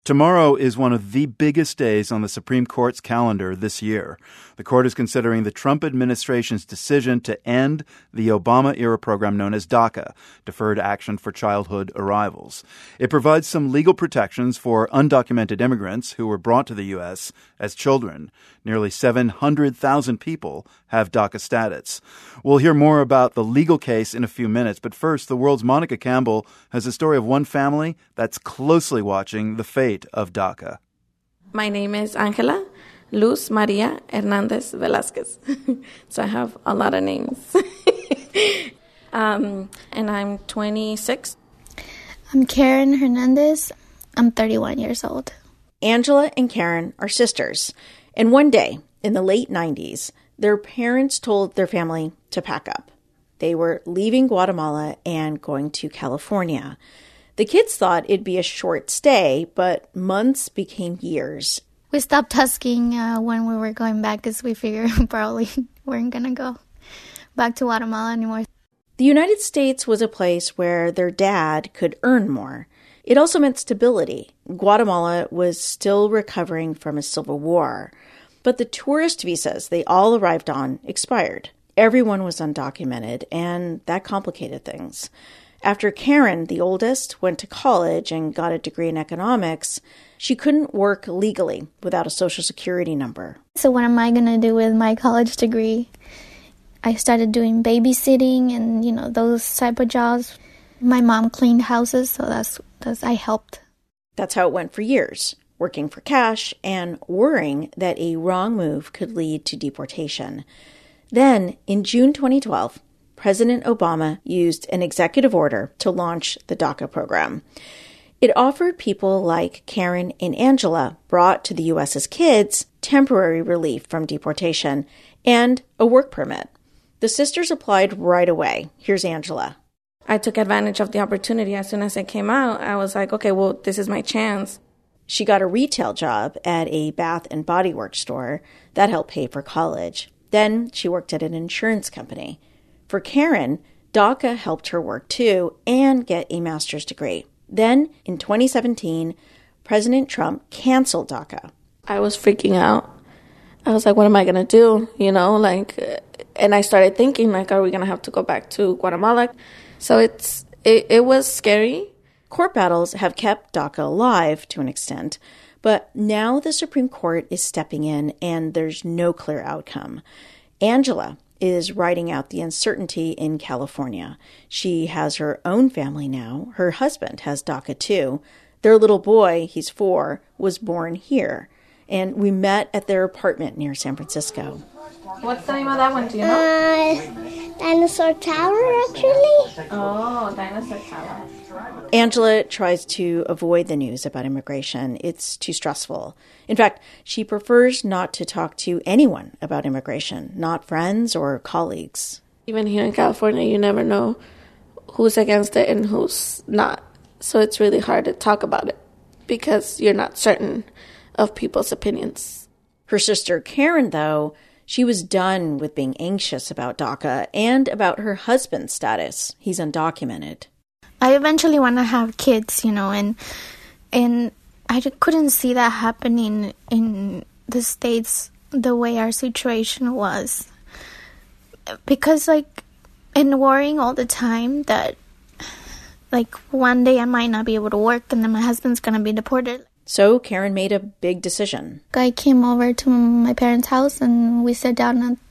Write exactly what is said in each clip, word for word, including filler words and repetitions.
Tomorrow is one of the biggest days on the Supreme Court's calendar this year. The court is considering the Trump administration's decision to end the Obama-era program known as DACA, Deferred Action for Childhood Arrivals. It provides some legal protections for undocumented immigrants who were brought to the U S as children. Nearly seven hundred thousand people have DACA status. We'll hear more about the legal case in a few minutes, but first, the world's Monica Campbell has a story of one family that's closely watching the fate of DACA. My name is Angela Luz Maria Hernandez Velasquez. So I have a lot of names. um, and I'm twenty-six. I'm Karen Hernandez. I'm thirty-one years old. Angela and Karen are sisters. And one day, in the late nineties, their parents told their family to pack up. They were leaving Guatemala and going to California. The kids thought it'd be a short stay, but months became years. We stopped asking uh, when we were going back because we figured we probably weren't going to go back to Guatemala anymore. The United States was a place where their dad could earn more. It also meant stability. Guatemala was still recovering from a civil war. But the tourist visas they all arrived on expired. Everyone was undocumented, and that complicated things. After Karen, the oldest, went to college and got a degree in economics, she couldn't work legally without a social security number. So what am I going to do with my college degree? I started doing babysitting and, you know, those type of jobs. My mom cleaned houses, so that's, that's I helped. That's how it went for years, working for cash and worrying that a wrong move could lead to deportation. Then, in June twenty twelve, President Obama used an executive order to launch the DACA program. It offered people like Karen and Angela, brought to the U S as kids, temporary relief from deportation and a work permit. The sisters applied right away. Here's Angela. I took advantage of the opportunity. As soon as it came out, I was like, okay, well, this is my chance. She got a retail job at a Bath and Body Works store. That helped pay for college. Then she worked at an insurance company. For Karen, DACA helped her work too and get a master's degree. Then, in twenty seventeen, President Trump canceled DACA. I was freaking out. I was like, what am I going to do? You know, like, and I started thinking, like, are we going to have to go back to Guatemala? So it's it, it was scary. Court battles have kept DACA alive to an extent, but now the Supreme Court is stepping in and there's no clear outcome. Angela is riding out the uncertainty in California. She has her own family now. Her husband has DACA too. Their little boy, he's four, was born here. And we met at their apartment near San Francisco. What's the name of that one? Do you know? Uh, Dinosaur Tower, actually. Oh, Dinosaur Tower. Angela tries to avoid the news about immigration. It's too stressful. In fact, she prefers not to talk to anyone about immigration, not friends or colleagues. Even here in California, you never know who's against it and who's not. So it's really hard to talk about it because you're not certain of people's opinions. Her sister Karen, though, she was done with being anxious about DACA and about her husband's status. He's undocumented. I eventually want to have kids, you know, and and I couldn't see that happening in the States the way our situation was. Because, like, and worrying all the time that, like, one day I might not be able to work and then my husband's going to be deported. So Karen made a big decision. I came over to my parents' house and we sat down and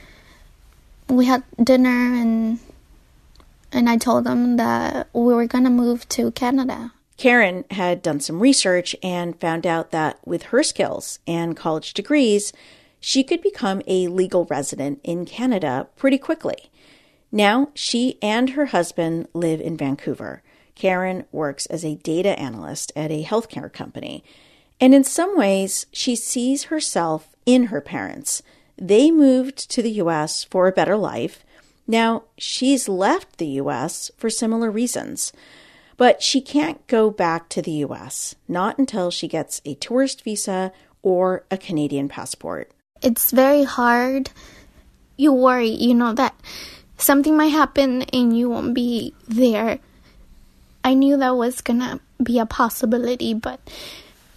we had dinner and and I told them that we were going to move to Canada. Karen had done some research and found out that with her skills and college degrees, she could become a legal resident in Canada pretty quickly. Now she and her husband live in Vancouver. Karen works as a data analyst at a healthcare company. And in some ways, she sees herself in her parents. They moved to the U S for a better life. Now, she's left the U S for similar reasons. But she can't go back to the U S, not until she gets a tourist visa or a Canadian passport. It's very hard. You worry, you know, that something might happen and you won't be there. I knew that was going to be a possibility, but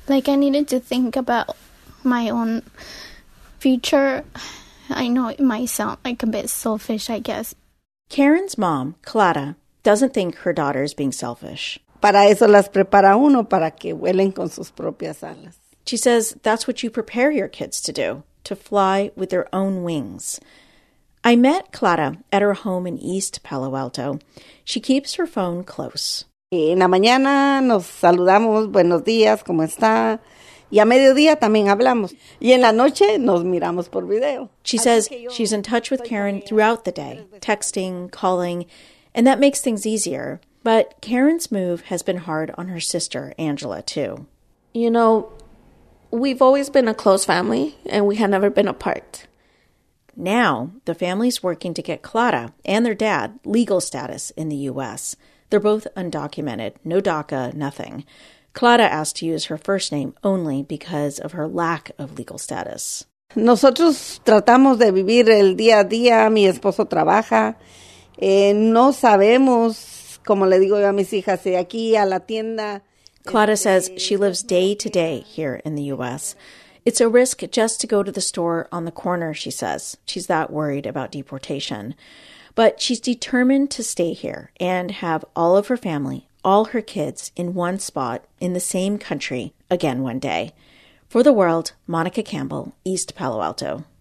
Like, I needed to think about my own future. I know it might sound like a bit selfish, I guess. Karen's mom, Clara, doesn't think her daughter is being selfish. Para eso las prepara uno, para que vuelen con sus propias alas. She says that's what you prepare your kids to do, to fly with their own wings. I met Clara at her home in East Palo Alto. She keeps her phone close. En la mañana nos saludamos, buenos días, ¿cómo está? Y a mediodía también hablamos. Y en la noche nos miramos por video. She says she's in touch with Karen throughout the day, texting, calling, and that makes things easier. But Karen's move has been hard on her sister, Angela, too. You know, we've always been a close family, and we had never been apart. Now, the family's working to get Clara and their dad legal status in the U S. They're both undocumented, no DACA, nothing. Clara asked to use her first name only because of her lack of legal status. Nosotros tratamos de vivir el día a día. Mi esposo trabaja. Eh, no sabemos, como le digo yo a mis hijas, de aquí a la tienda. Clara says she lives day to day here in the U S. It's a risk just to go to the store on the corner, she says. She's that worried about deportation. But she's determined to stay here and have all of her family, all her kids, in one spot in the same country again one day. For The World, Monica Campbell, East Palo Alto.